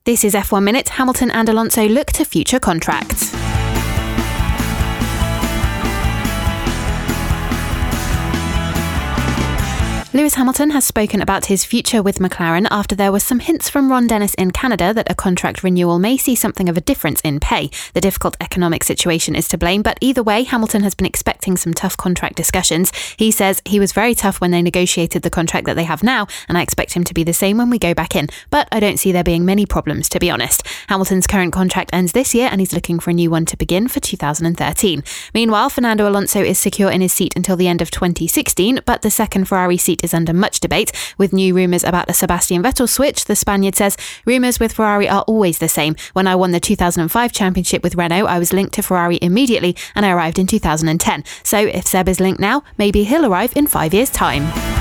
This is F1 Minute. Hamilton and Alonso look to future contracts. Lewis Hamilton has spoken about his future with McLaren after there were some hints from Ron Dennis in Canada that a contract renewal may see something of a difference in pay. The difficult economic situation is to blame, but either way, Hamilton has been expecting some tough contract discussions. He says he was very tough when they negotiated the contract that they have now, and I expect him to be the same when we go back in. But I don't see there being many problems, to be honest. Hamilton's current contract ends this year, and he's looking for a new one to begin for 2013. Meanwhile, Fernando Alonso is secure in his seat until the end of 2016, but the second Ferrari seat is under much debate, with new rumours about a Sebastian Vettel switch. The Spaniard says, "Rumours with Ferrari are always the same. When I won the 2005 championship with Renault, I was linked to Ferrari immediately, and I arrived in 2010. So if Seb is linked now, maybe he'll arrive in 5 years' time."